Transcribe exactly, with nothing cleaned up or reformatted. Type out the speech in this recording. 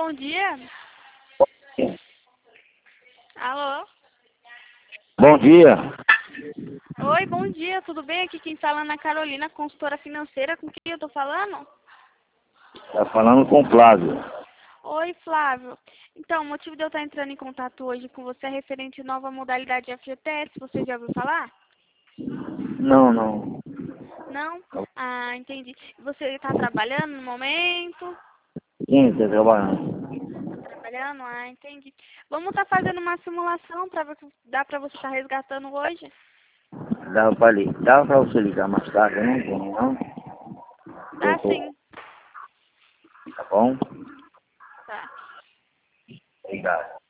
bom dia. Alô? Bom dia. Oi, bom dia, tudo bem? Aqui quem fala é Ana Carolina, consultora financeira. Com quem eu tô falando? Tá falando com o Flávio. Oi, Flávio. Então, o motivo de eu estar entrando em contato hoje com você é referente à nova modalidade F G T S. Você já ouviu falar? Não, não. Não? Ah, entendi. Você está trabalhando no momento? Quem tá trabalhando? Tá trabalhando? Ah, entendi. Vamos estar fazendo uma simulação para ver se dá para você estar resgatando hoje? Dá pra, li... Dá pra você ligar mais tarde, não tem, não? Dá Eu tô... sim. Tá bom? Tá. Obrigado.